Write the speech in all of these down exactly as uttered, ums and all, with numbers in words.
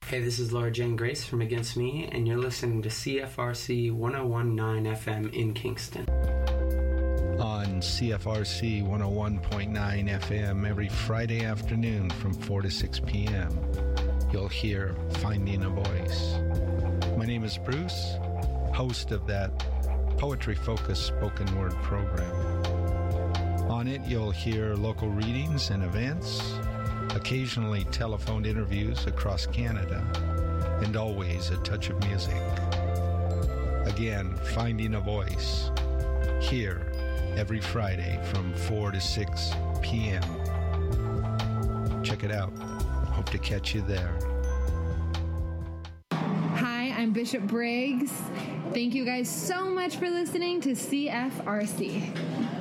Hey, this is Laura Jane Grace from Against Me, and you're listening to C F R C one oh one point nine F M in Kingston. On C F R C one oh one point nine F M every Friday afternoon from four to six p.m. you'll hear Finding a Voice. My name is Bruce, host of that poetry-focused spoken word program. On it, you'll hear local readings and events, occasionally telephoned interviews across Canada, and always a touch of music. Again, Finding a Voice, here every Friday from four to six p.m. Check it out. Hope to catch you there. Hi, I'm Bishop Briggs. Thank you guys so much for listening to C F R C.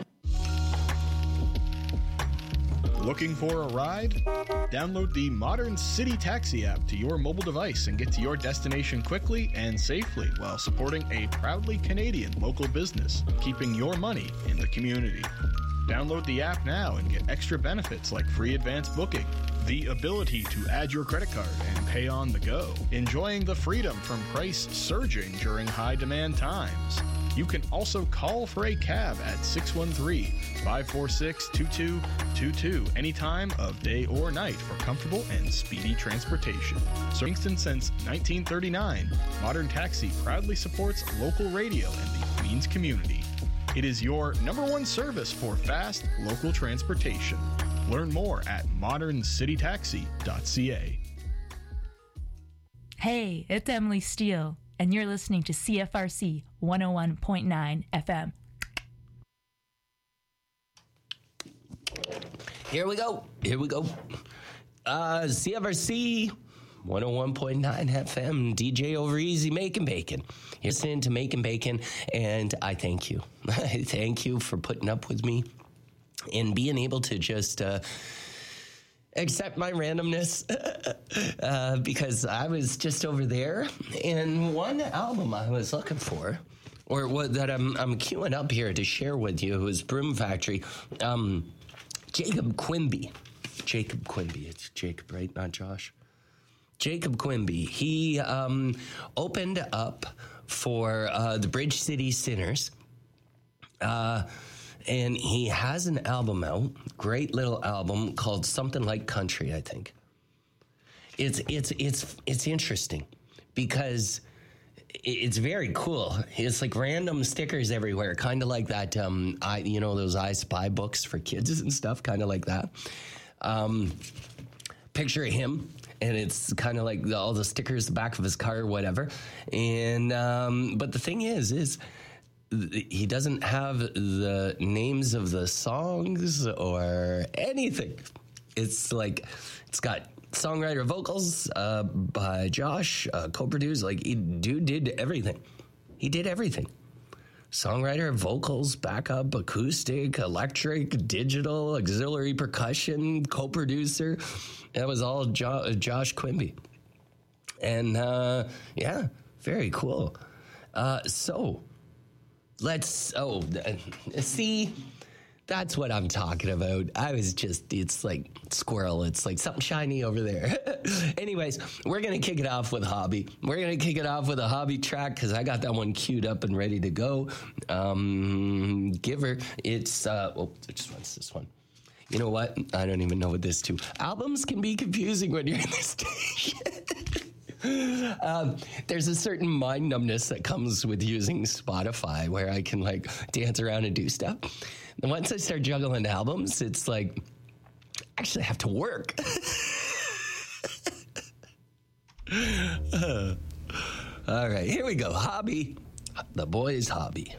Looking for a ride? Download the Modern City Taxi app to your mobile device and get to your destination quickly and safely while supporting a proudly Canadian local business, keeping your money in the community. Download the app now and get extra benefits like free advance booking, the ability to add your credit card and pay on the go, enjoying the freedom from price surging during high demand times. You can also call for a cab at six one three, five four six, two two two two anytime of day or night for comfortable and speedy transportation. So Kingston since nineteen thirty-nine, Modern Taxi proudly supports local radio and the Queens community. It is your number one service for fast local transportation. Learn more at modern city taxi dot c a. Hey, it's Emily Steele, and you're listening to C F R C one oh one point nine F M. Here we go. Here we go. Uh, C F R C one oh one point nine F M, D J Over Easy, Making Bacon. You're listening to Making Bacon, and I thank you. I thank you for putting up with me and being able to just uh, accept my randomness uh, because I was just over there, and one album I was looking for, or what that I'm I'm queuing up here to share with you, was Broom Factory. Um, Jacob Quimby. Jacob Quimby. It's Jacob, right? Not Josh. Jacob Quimby. He um, opened up for uh, the Bridge City Sinners. Uh, and he has an album out, great little album called Something Like Country, I think. It's it's it's it's interesting because it's very cool. It's like random stickers everywhere, kind of like that. Um, I you know those I Spy books for kids and stuff, kind of like that. Um, picture of him, and it's kind of like the, all the stickers, the back of his car, or whatever. And um, but the thing is, is he doesn't have the names of the songs or anything. It's like it's got songwriter vocals uh, by Josh, uh, co-produced. Like, he, dude did everything. He did everything. Songwriter, vocals, backup, acoustic, electric, digital, auxiliary percussion, co-producer. That was all jo- Josh Quimby. And, uh, yeah, very cool. Uh, so, let's, oh, uh, see... That's what I'm talking about. I was just, it's like squirrel. It's like something shiny over there. Anyways, we're going to kick it off with Hobby. We're going to kick it off with a Hobby track because I got that one queued up and ready to go. Um, Giver. It's, uh, oh, just wants this one. You know what? I don't even know what this to. Albums can be confusing when you're in this station. Um, there's a certain mind numbness that comes with using Spotify where I can like dance around and do stuff. And once I start juggling albums, it's like, actually I have to work. uh, all right, here we go. Hobby. The Boys' Hobby.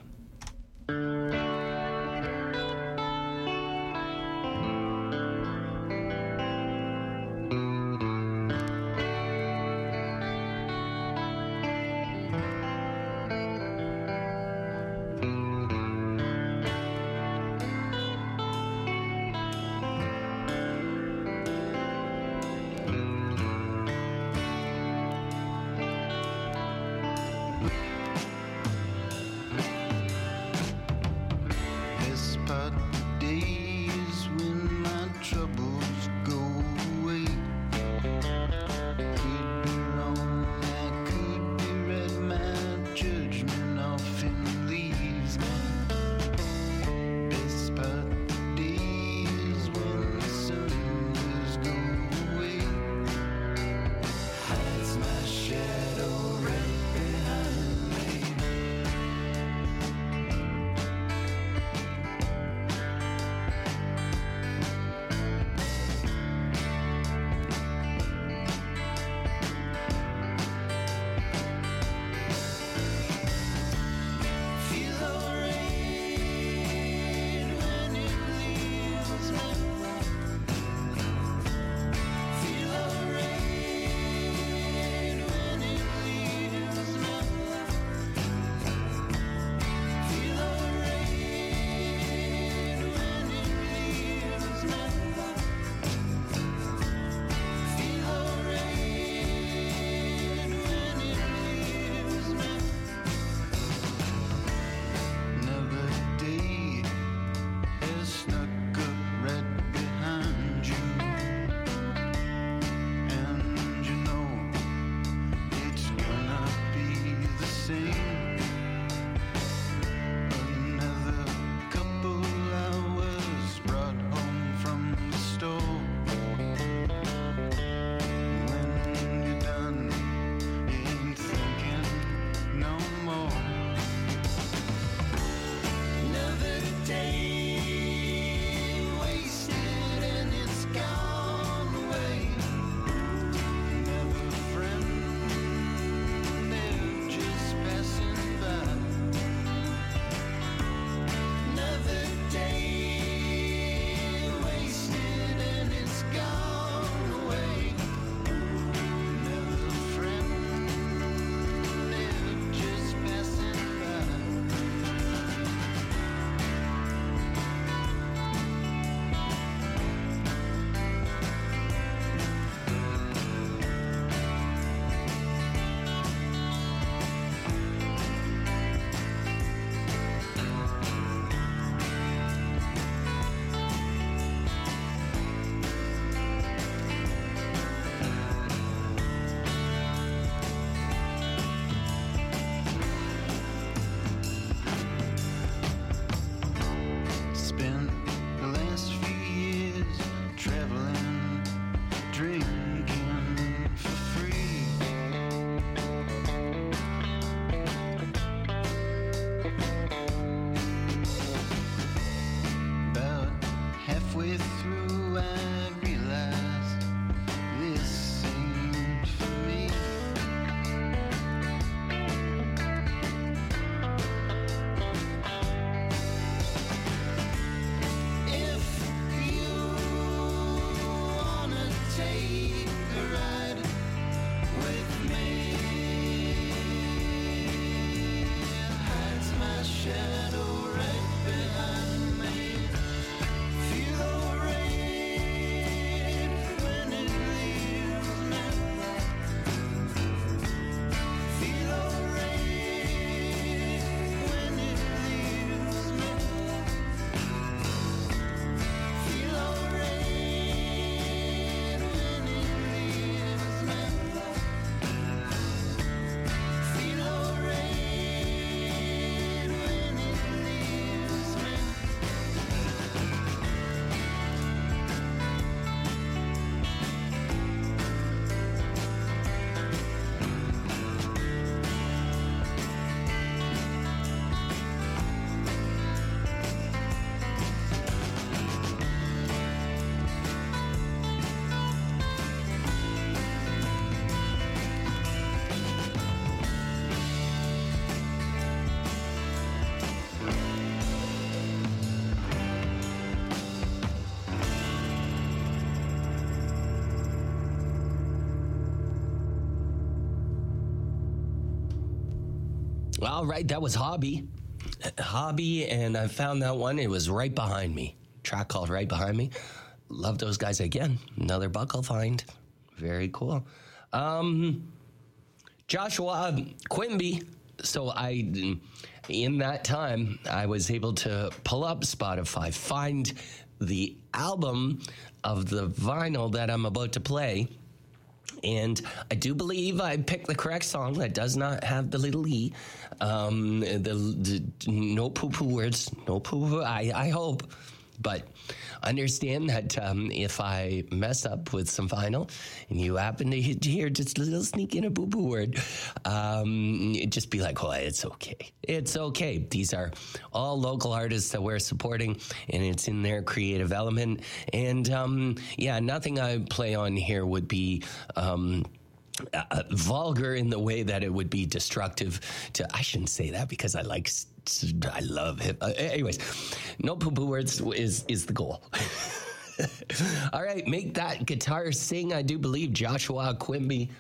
All right, that was Hobby. Hobby, and I found that one. It was Right Behind Me. Track called Right Behind Me. Love those guys again. Another buckle find. Very cool. Um, Joshua Quimby. So I, in that time, I was able to pull up Spotify, find the album of the vinyl that I'm about to play. And I do believe I picked the correct song that does not have the little E. Um, the, the no poo-poo words, no poo-poo, I, I hope. But understand that um, if I mess up with some vinyl and you happen to hear just a little sneak in a boo-boo word, um, just be like, oh, it's okay. It's okay. These are all local artists that we're supporting, and it's in their creative element. And, um, yeah, nothing I play on here would be... Um, Uh, vulgar in the way that it would be destructive to, I shouldn't say that because I like, I love hip. Uh, anyways, no poo-poo words is, is the goal. All right, make that guitar sing, I do believe, Joshua Quimby.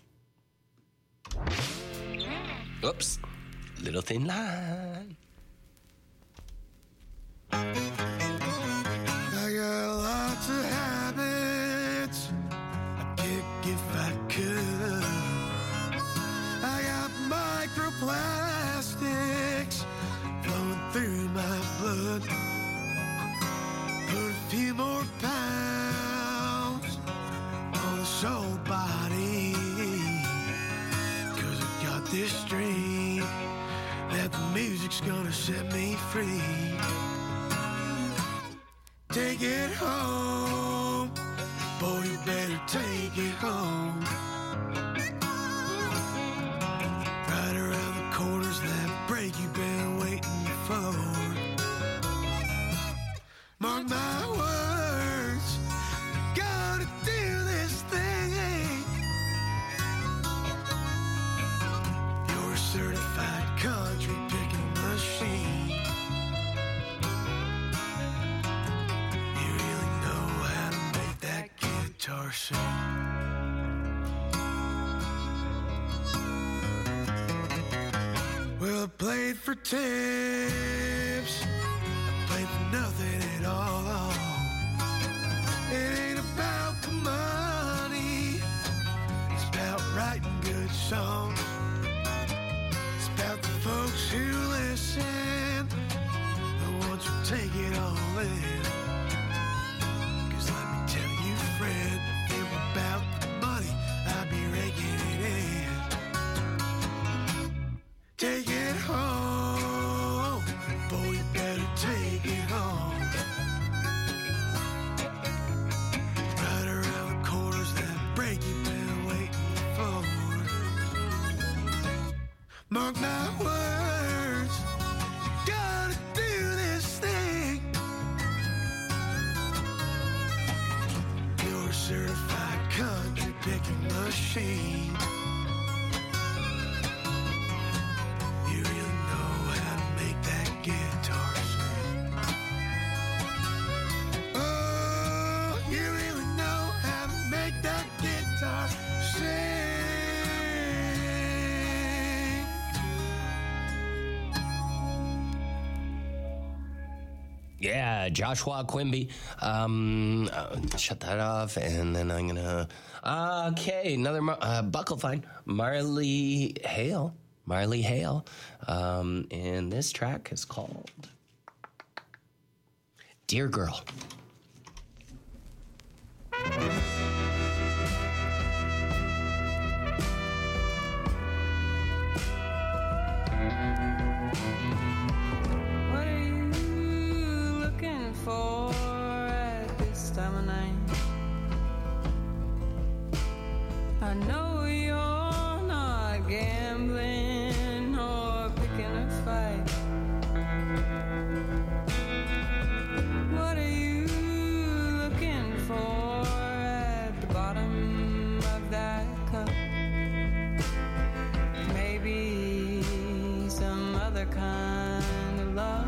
Oops, little thin line. I got lots of habits I'd kick if I could. I got microplastics flowing through my blood. Put a few more pounds on this old body, 'cause I got this dream that the music's gonna set me free. Take it home, boy, you better take it home. Right around the corners, that break you've been waiting for. Mark my words, you're gonna do this thing. You're a certified country picking machine. Guitar sing. Well, I played for tips, I played for nothing at all. It ain't about the money, it's about writing good songs. It's about the folks who listen, the ones who take it all in. Friend, if it were about the money, I'd be raking it in. Take it home, boy, you better take it home. Right around the corners, that break you've been waiting for. Mark my words, you gotta do this thing. Certified country picking machine. You really know how to make that guitar sing. Oh, you really know how to make that guitar sing. Yeah, Joshua Quimby. Um, uh, shut that off, and then I'm gonna. Uh, okay, another Mar- uh, buckle find. Marley Hale. Marley Hale. Um, and this track is called Dear Girl. For at this time of night, I know you're not gambling or picking a fight. What are you looking for at the bottom of that cup? Maybe some other kind of love.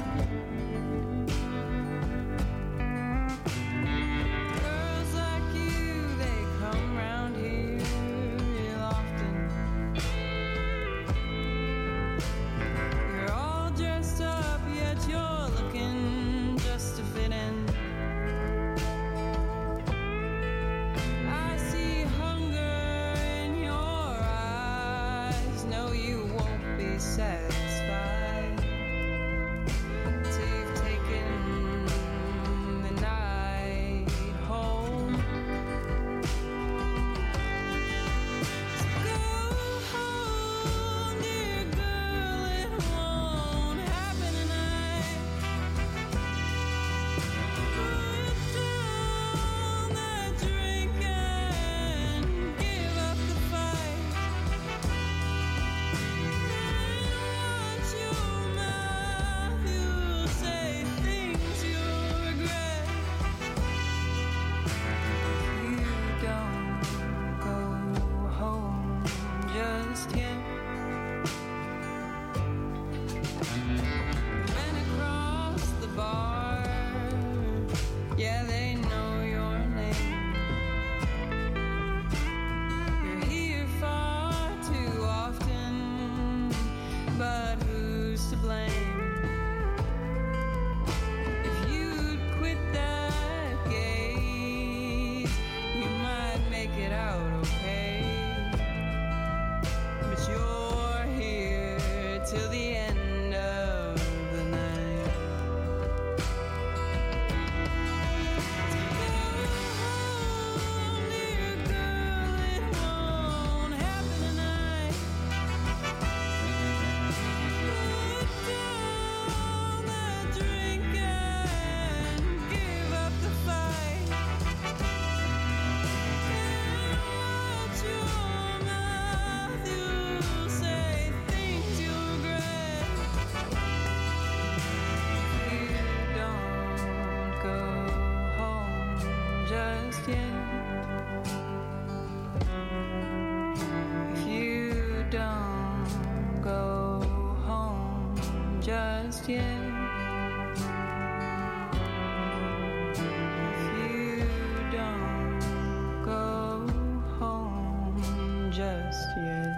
till the end of the night. Oh, dear girl, it won't happen tonight. Put down that drink and give up the fight. And watch your mouth, you'll say things you regret. You don't go home just yet. If you don't go home just yet. If you don't go home just yet.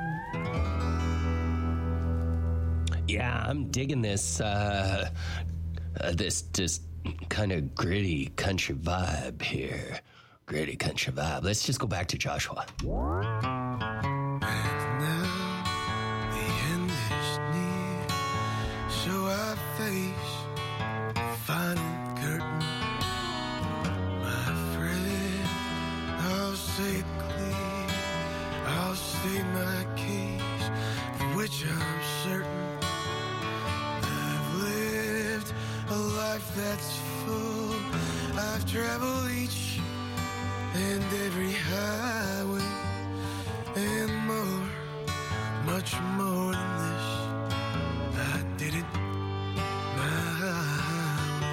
Yeah, I'm digging this, uh, uh this just kind of gritty country vibe here. Gritty country vibe. Let's just go back to Joshua. And now the end is near, so I face the final curtain. My friend, I'll say it clear, I'll state my case, for which I'm certain. I've lived a life that's full, I've traveled each and every highway, and more, much more than this. I did it my way.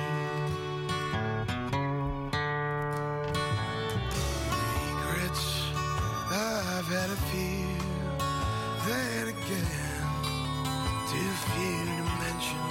Regrets, I've had a few, then again, too few to mention.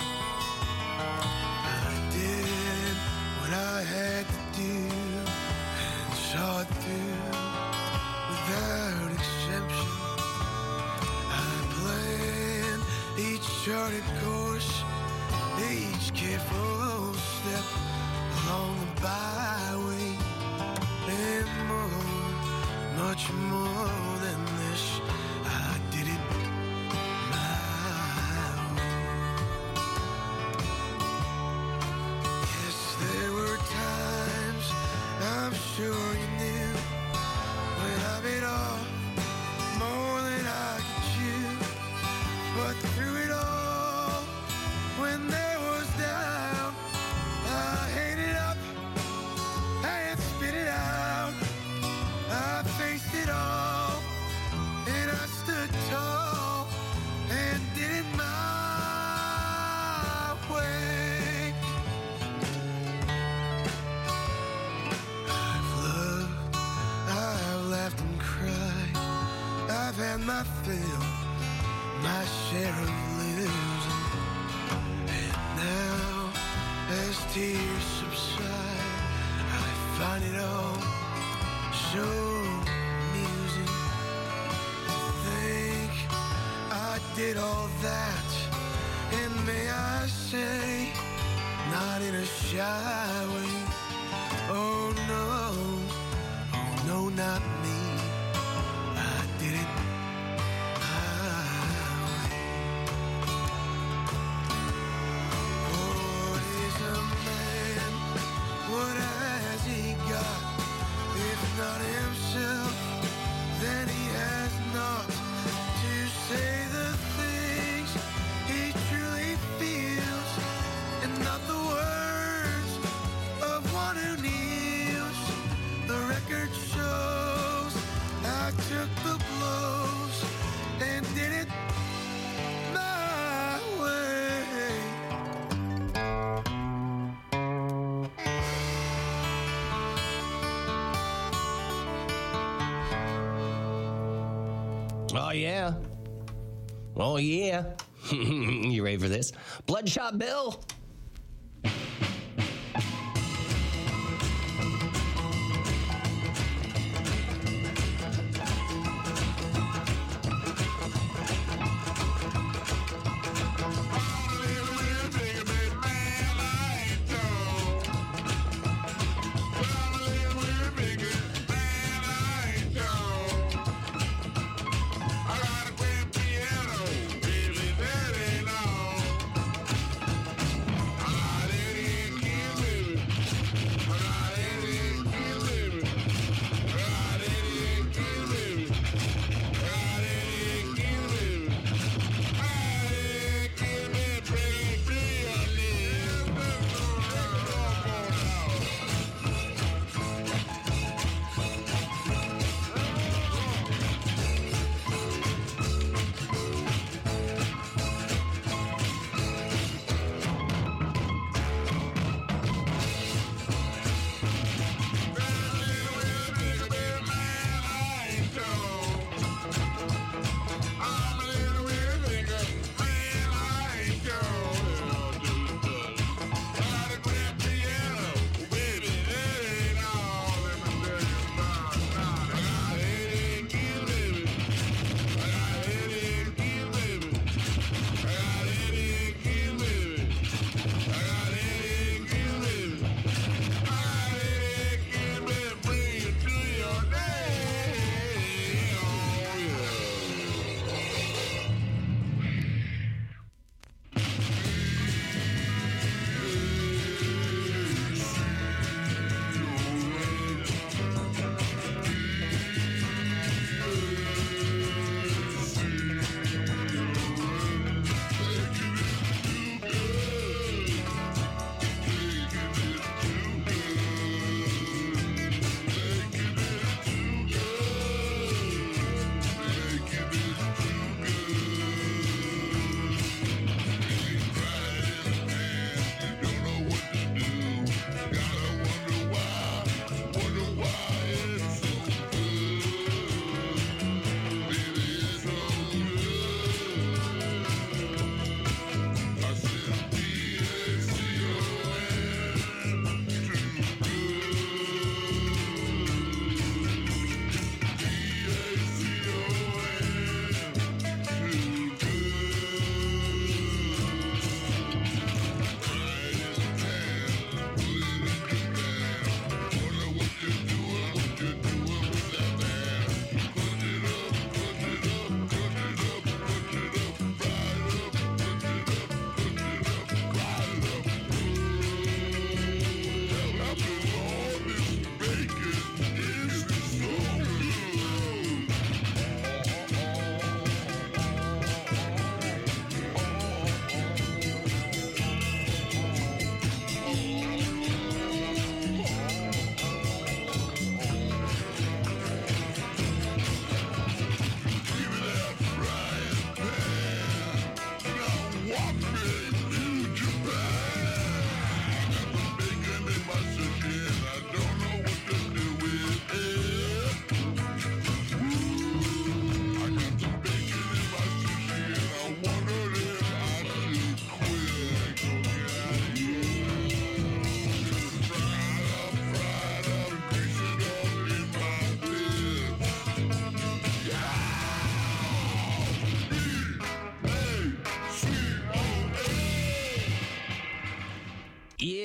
I did what I had to do, saw it through without exception. I planned each charted course, each careful step along the byway, and more, much more than this. I did it my way. Yes, there were times, I'm sure you knew, when I bit off more than I could chew. But through it all, when there was doubt, I ate it up and spit it out. I faced it all, and I stood tall and did it my way. I've loved, I've laughed and cried, I've had my fill, my share of losing. And now, as tears subside, I find it all so amusing. Think I did all that, and may I say, not in a shy way. Oh no, oh no, not me. I did it my way. What is a man? What has he got? If not himself, then he has not to say the things he truly feels, and not the words of one who kneels. The record shows I took the blows and did it my way. Oh, yeah. Oh, yeah. You ready for this? Bloodshot Bill. I got a grand piano, really, that ain't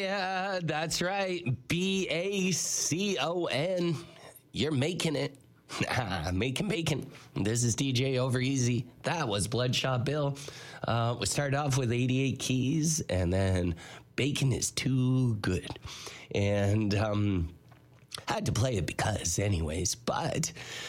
Yeah, that's right. B A C O N. You're making it. Making bacon. This is D J Over Easy. That was Bloodshot Bill. Uh, we started off with eighty-eight keys, and then Bacon is Too Good. And um, I had to play it because, anyways. But,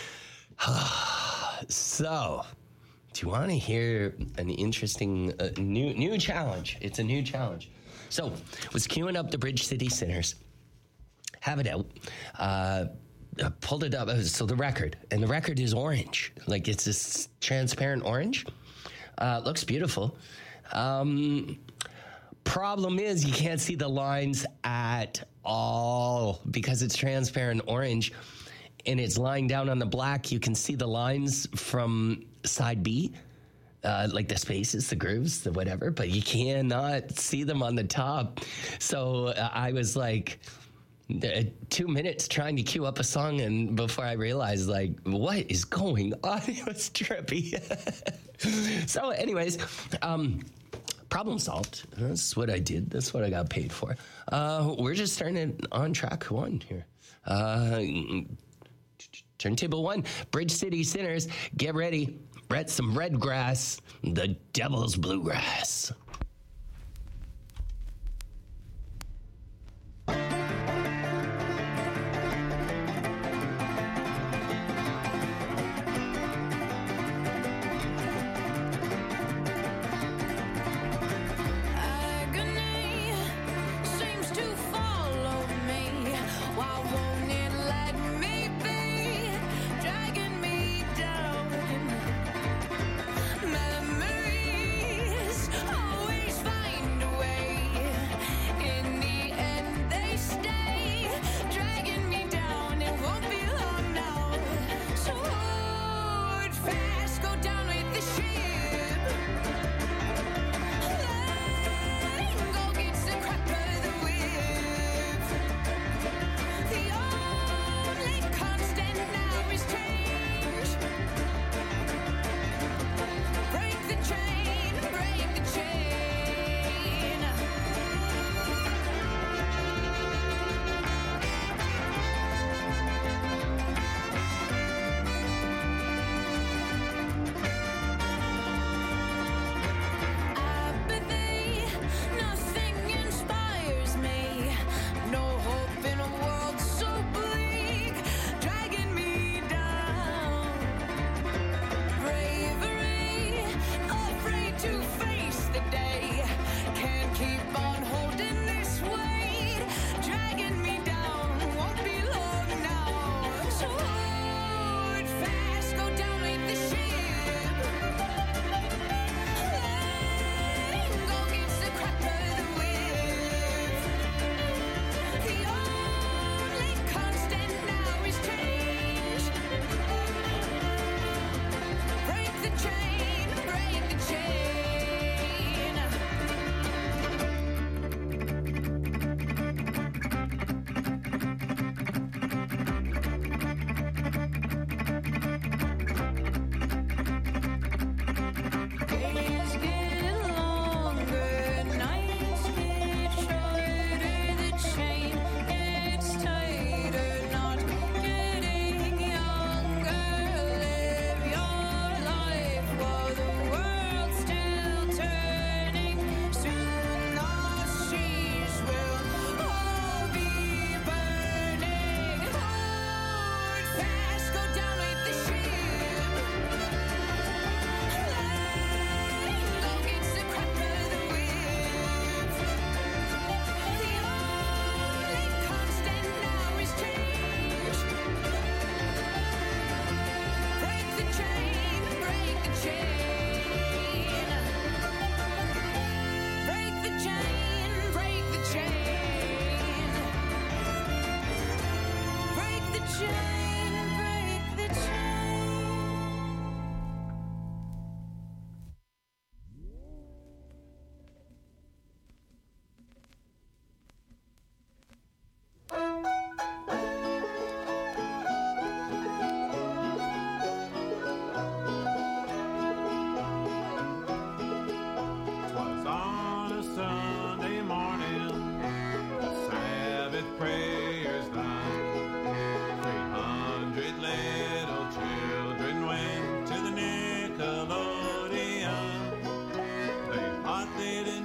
so, do you want to hear an interesting uh, new new challenge? It's a new challenge. So, was queuing up the Bridge City Sinners. Have it out. Uh, pulled it up. So the record, and the record is orange. Like, it's this transparent orange. Uh, looks beautiful. Um, problem is you can't see the lines at all because it's transparent orange and it's lying down on the black. You can see the lines from side B, uh, like the spaces, the grooves, the whatever, but you cannot see them on the top. So uh, I was like, Uh, two minutes trying to queue up a song, and before I realized, like, what is going on? It was trippy. So, anyways, um, problem solved. That's what I did. That's what I got paid for. Uh, we're just starting it on track one here. Uh, turntable one, Bridge City Sinners. Get ready. Red some red grass. The Devil's Bluegrass.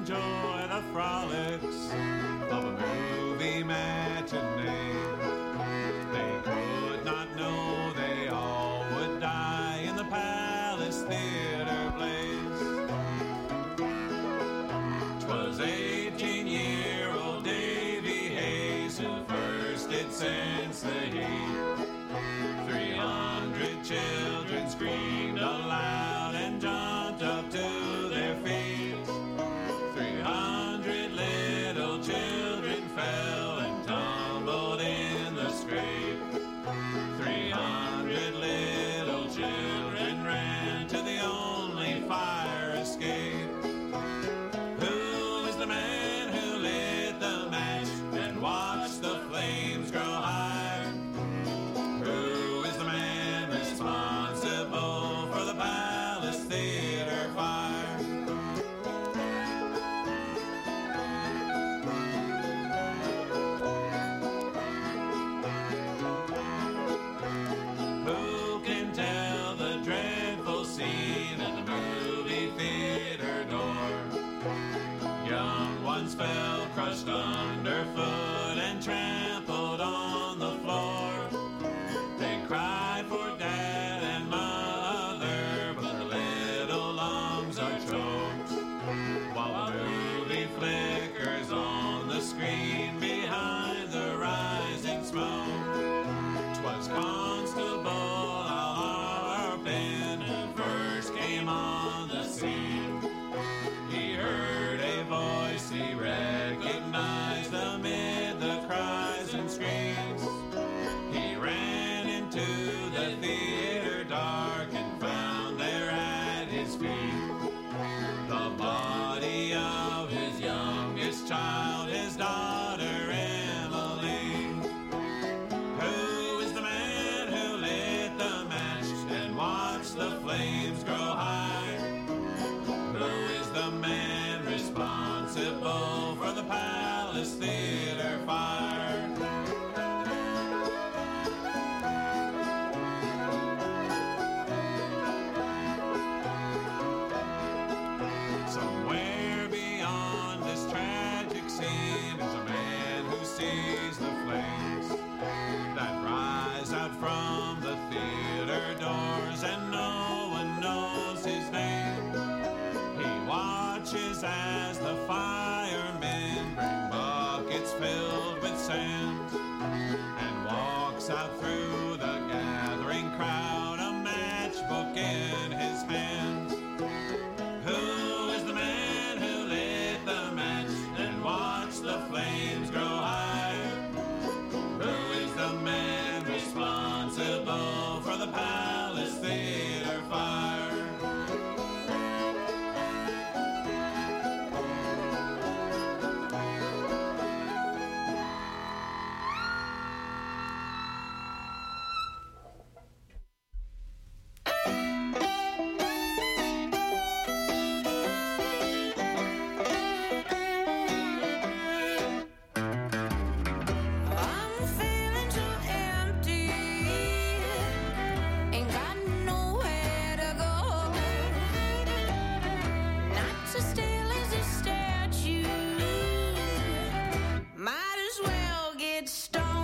enjoy the frolics of a movie matinee. They could not know they all would die in the Palace Theater blaze. 'Twas eighteen-year-old Davy Hayes who first did sense the heat. Three hundred children screamed aloud and jumped up to their feet. Three hundred little children fell and tumbled in the scrape. Three hundred little children ran to the only fire escape. Who is the man who lit the match and watched the flames grow high? Who is the man responsible for the Palace Theater fire? Who can tell the dreadful scene at the movie theater door? Young ones fell, crushed underfoot, and trampled on the floor. They cried for dad and mother, but their little lungs are choked. While the movie flickers on the screen behind the rising smoke. 'Twas Constable Harpin who first came on the scene. He heard a voice he recognized amid the cries and screams. He ran into the theater dark and found there at his feet the body of his youngest child, his daughter Emily. Who is the man who lit the match and watched the flames grow high? Who is the man responsible for the Palace Theater fire? Somewhere beyond this tragic scene is a man who sees the flames that rise out from the theater doors, and no one knows his name. He watches as the firemen bring buckets filled with sand and walks out through the gathering crowd, a matchbook in his hand. Who is the man who lit the match and watched the flames grow high? Who is the man responsible for the Palace Theater fire? I'm feeling too empty, ain't got nowhere to go. Not so still as a statue, might as well get stoned.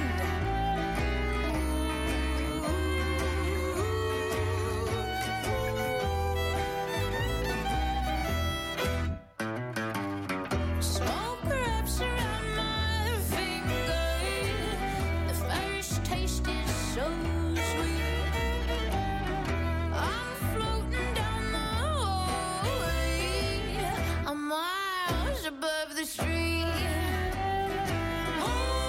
Smoke wraps around my finger. The first taste is so sweet. I'm floating down the hallway. I'm miles above the street. Oh,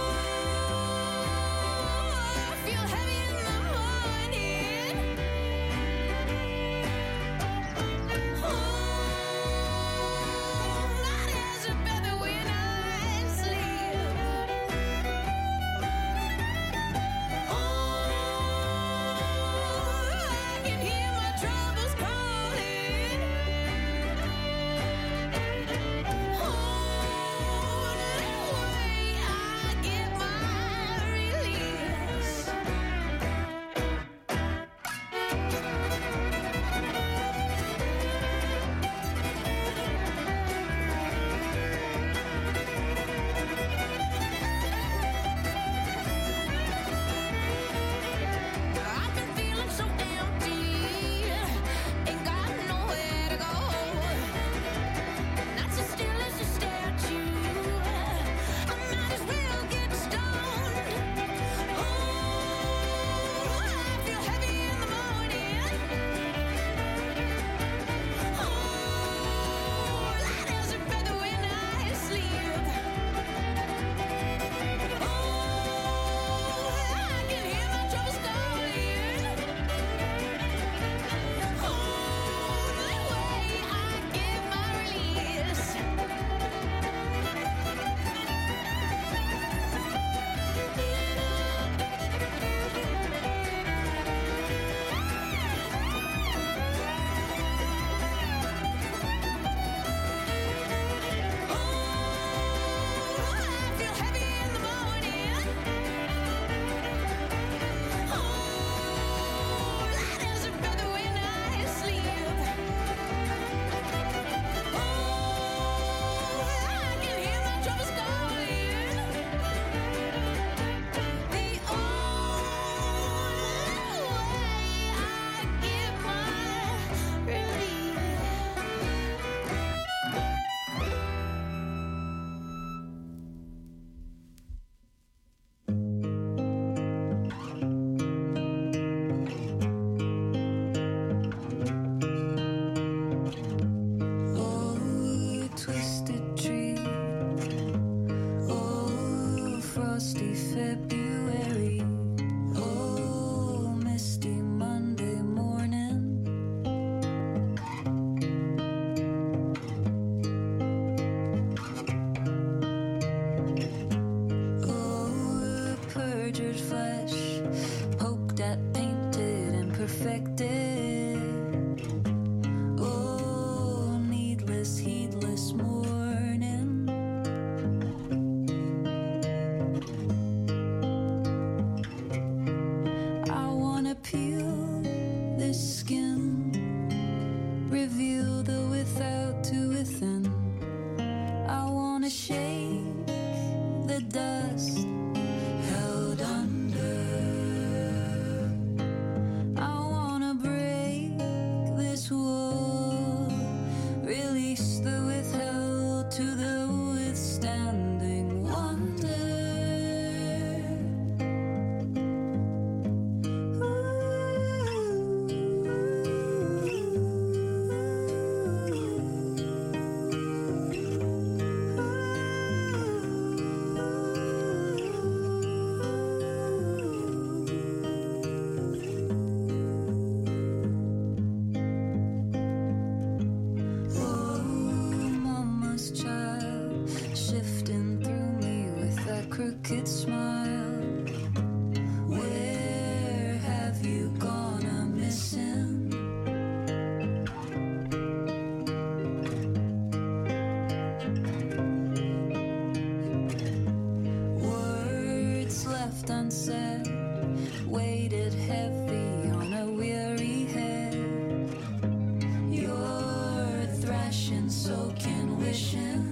I feel heavy in the morning. Oh, night has a better when I sleep. Oh, I can hear my troubles calling. Oh, this morning. I wanna peel this skin, reveal the without to within. I wanna shake the dust held under. I wanna break this wall, release the withheld to the withstanding wonder. Oh, mama's child, shifting through me with that crooked smile. Where have you gone? I'm missing. Words left unsaid, weighted heavy on a weary head. You're thrashing, soaking, wishing.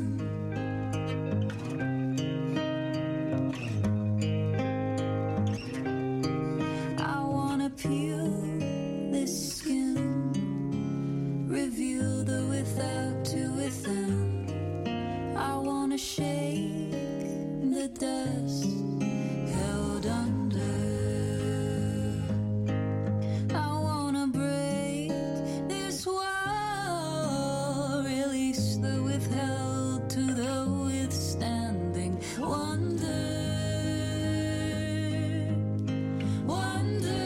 I wanna peel this skin, reveal the without to within. I wanna shake the dust held under. I wanna break this wall, release the withheld to the withstanding wonder. Wonder.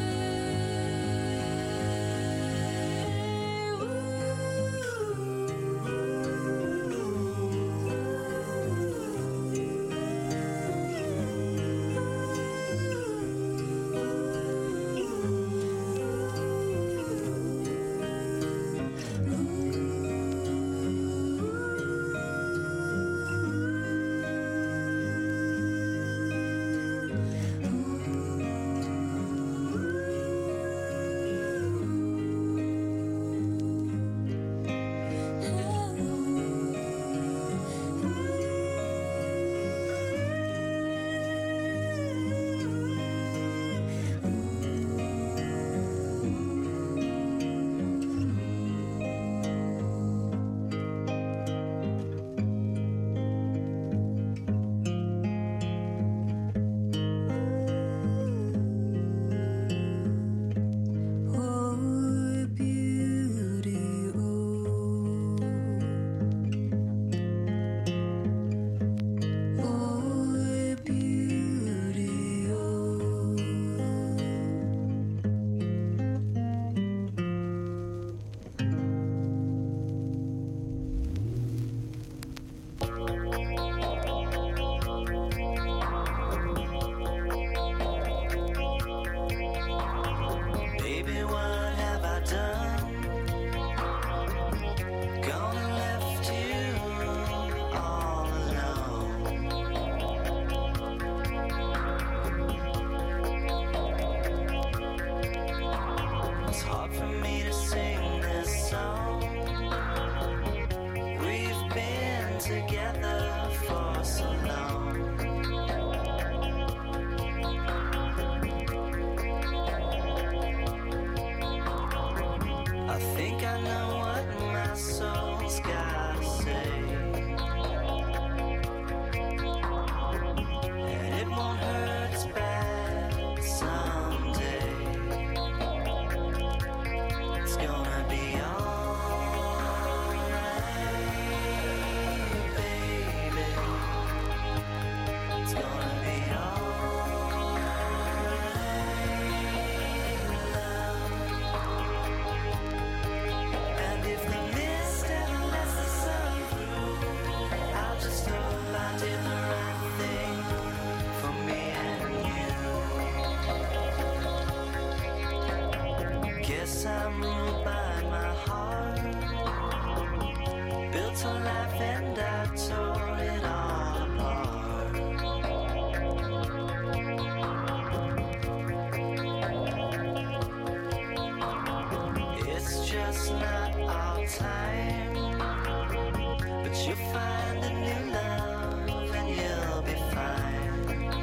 Oh, beauty, oh. Oh, beauty, oh. Baby, what have I done? Gonna left you all alone. It's hard for me to sing this song. We've been together for so long. I think I know what my soul's gotta say, and it won't hurt as bad someday. It's gonna be alright, baby. It's gonna be alright, love. And if the mist ever lets the sun through, I'll just know I did the right thing for me and you. Guess I'm ruled by my heart, built on life and I tore it all apart. It's just not our time, but you'll find a new love and you'll be fine.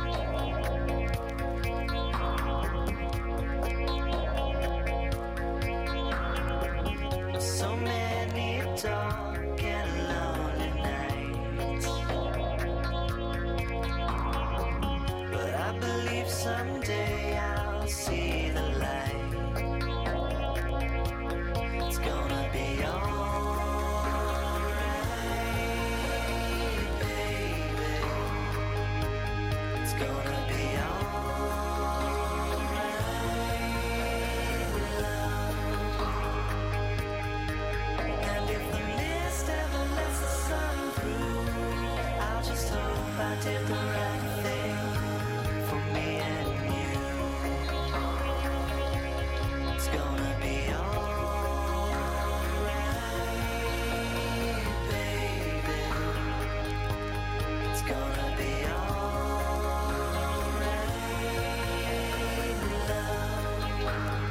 So many dark and lonely nights, but I believe someday I'll see the light. It's gonna be alright, baby. It's gonna be alright, love. And if the mist ever lets the sun through, I'll just hope I did the right thing for me and you. It's gonna be alright, baby. It's gonna be alright, love.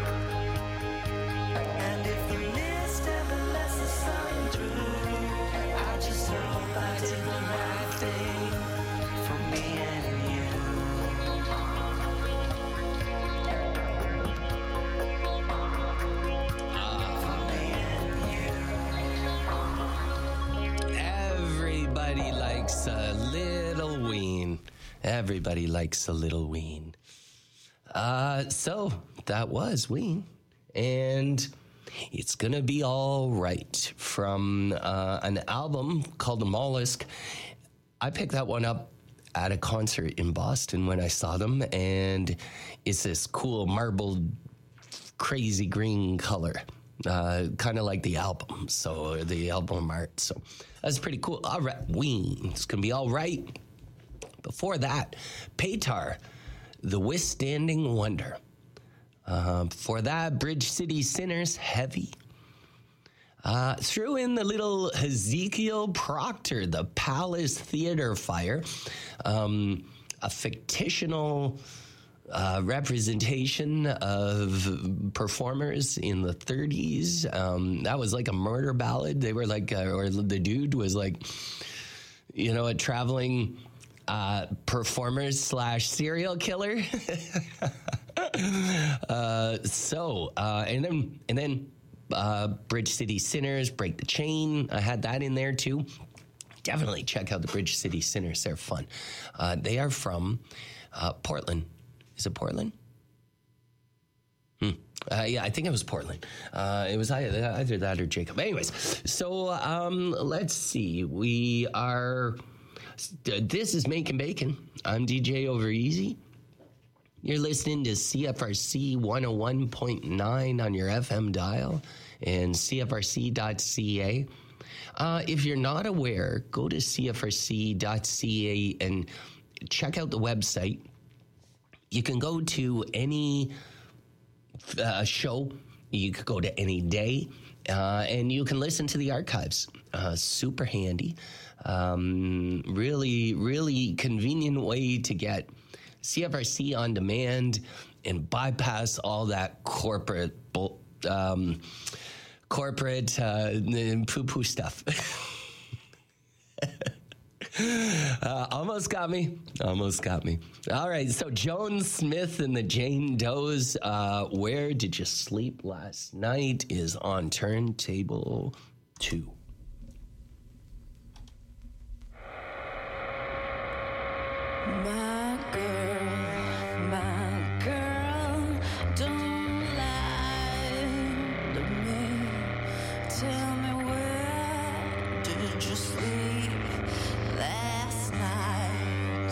And if the mist ever lets the sun through, I just hope I did the right thing for me and you. For me and you. Everybody likes a little ween. Everybody likes a little ween. Uh, so that was Ween. And it's gonna be all right from uh, an album called The Mollusk. I picked that one up at a concert in Boston when I saw them, and it's this cool marbled, crazy green color, uh, kind of like the album. So the album art. So that's pretty cool. All right, Ween. It's gonna be all right. Before that, Paytar, The Withstanding Wonder. Uh, for that, Bridge City Sinners, Heavy. Uh, threw in the little Ezekiel Proctor, The Palace Theater Fire, um, a fictional uh, representation of performers in the thirties. Um, that was like a murder ballad. They were like, uh, or the dude was like, you know, a traveling uh, performer slash serial killer. uh, so, uh, and then, and then, uh, Bridge City Sinners, Break the Chain. I had that in there too. Definitely check out the Bridge City Sinners. They're fun. Uh, they are from, uh, Portland. Is it Portland? Hmm. Uh, yeah, I think it was Portland. Uh, it was either, either that or Jacob. Anyways, so, um, let's see. We are, this is Making Bacon. I'm D J Over Easy. You're listening to C F R C one oh one point nine on your F M dial and C F R C dot C A. Uh, if you're not aware, go to C F R C dot C A and check out the website. You can go to any uh, show. You could go to any day, uh, and you can listen to the archives. Uh, super handy. Um, really, really convenient way to get C F R C on demand and bypass all that corporate bull, um, corporate uh, poo-poo stuff. uh, almost got me. Almost got me. All right, so Joan Smith and the Jane Does, uh, Where Did You Sleep Last Night is on turntable two. My girl, my girl, don't lie to me. Tell me, where did you sleep last night?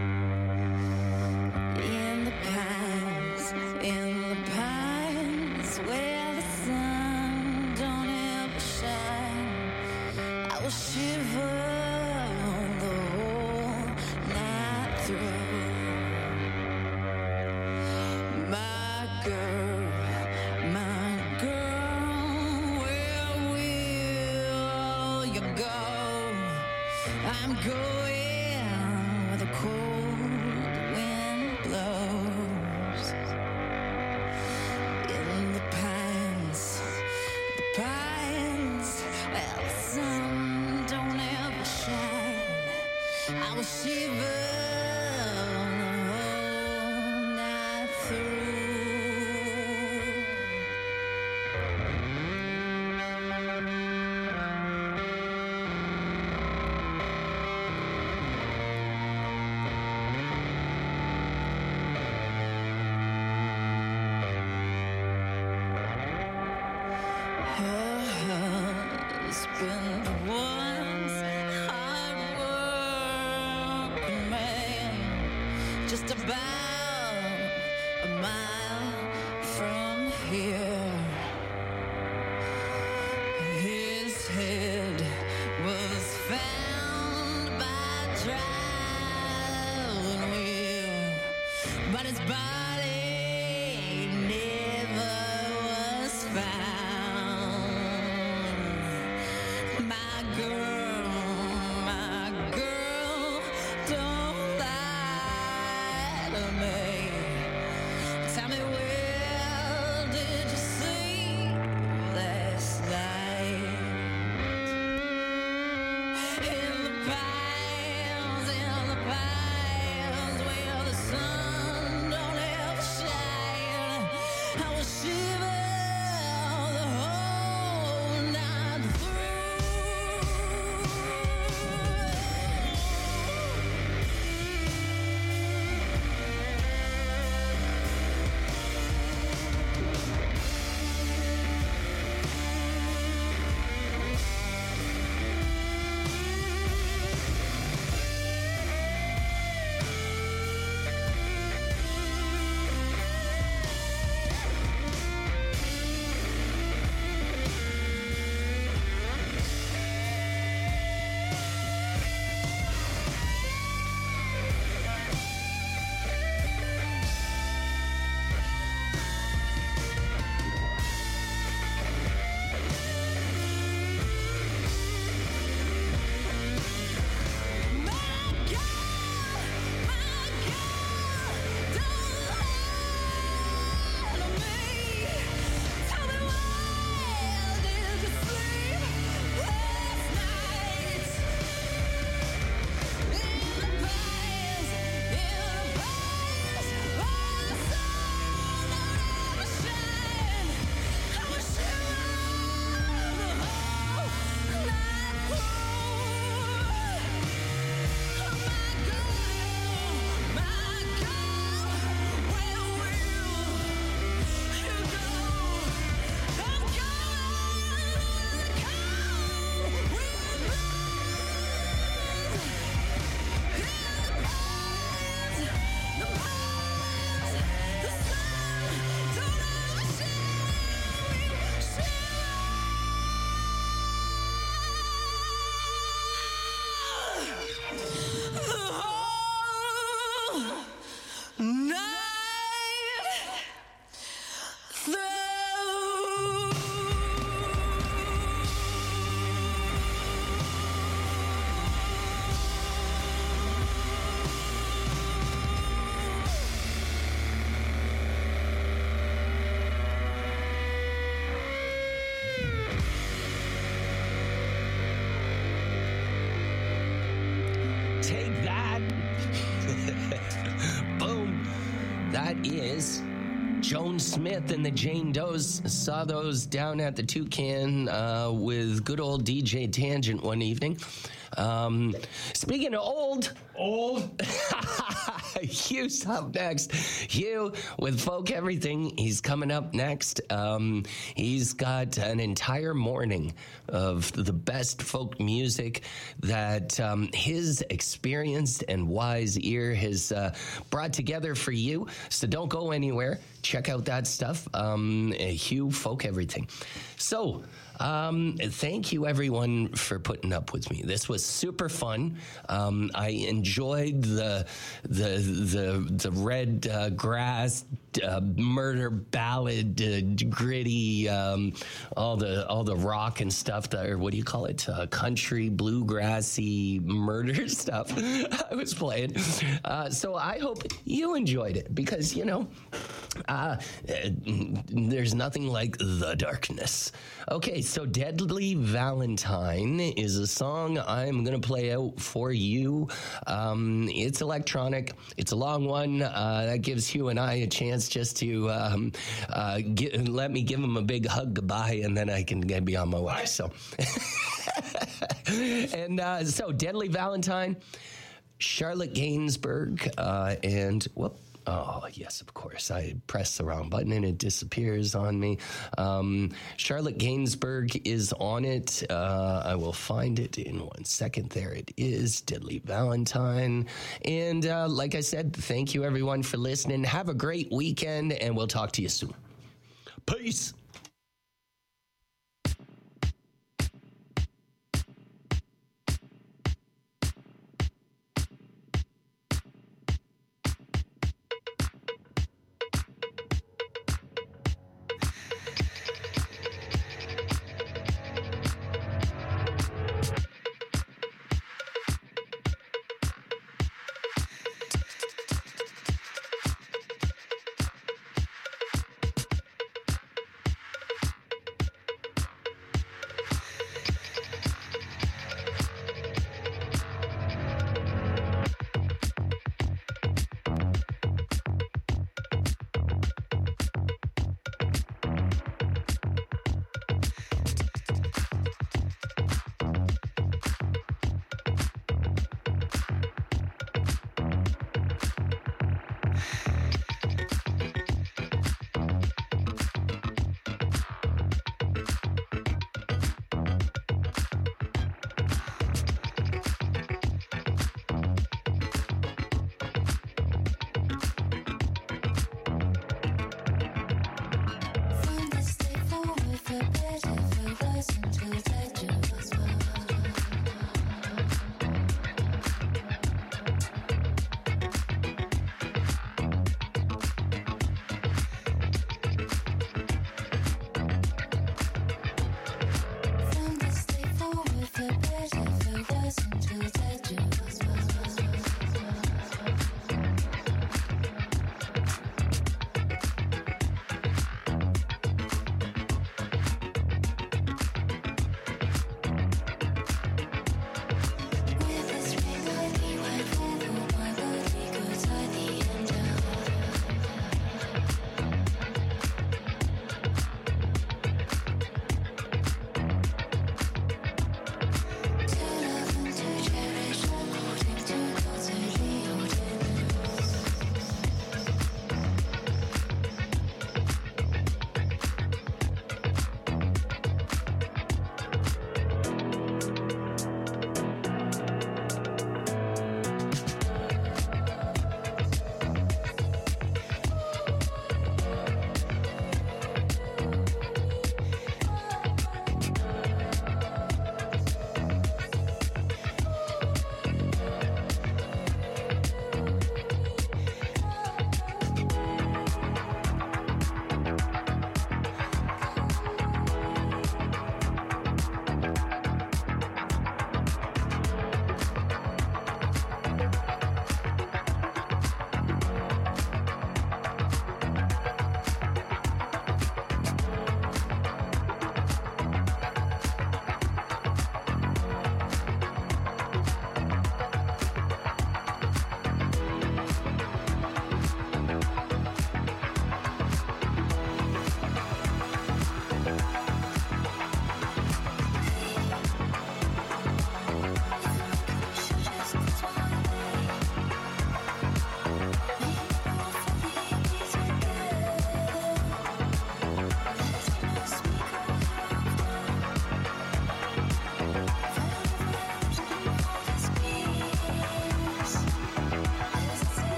In the pines, in the pines, where the sun don't ever shine. I will shiver go. I'm going where the cold wind blows. In the pines, the pines, well, the sun don't ever shine. I will shiver the whole night through. Husband was hard-working man, just about a mile from here. His head was found by driving wheel, but his body never was found. My girl, my girl, don't lie to me. Tell me, where did you sleep last night? In the pines, in the pines, where the sun don't ever shine. I will shiver the whole night Take that. Boom. That is Joan Smith and the Jane Does. Saw those down at the Toucan uh, with good old D J Tangent one evening. Um, speaking of old, old, Hugh's up next. Hugh with Folk Everything. He's coming up next. Um, he's got an entire morning of the best folk music that um, his experienced and wise ear has uh, brought together for you. So don't go anywhere. Check out that stuff. Um, Hugh, Folk Everything. So, Um, thank you, everyone, for putting up with me. This was super fun. Um, I enjoyed the the the the red uh, grass uh, murder ballad, uh, gritty, um, all the all the rock and stuff. That, or what do you call it? Uh, country bluegrassy murder stuff. I was playing. Uh, so I hope you enjoyed it because you know. Uh, there's nothing like the darkness. Okay, so Deadly Valentine is a song I'm going to play out for you. Um, it's electronic. It's a long one. Uh, that gives Hugh and I a chance just to um, uh, get, let me give him a big hug goodbye, and then I can get, be on my way. So, and uh, so Deadly Valentine, Charlotte Gainsbourg, uh, and whoop. Oh, yes, of course. I press the wrong button and it disappears on me. Um, Charlotte Gainsbourg is on it. Uh, I will find it in one second. There it is, Deadly Valentine. And uh, like I said, thank you, everyone, for listening. Have a great weekend, and we'll talk to you soon. Peace.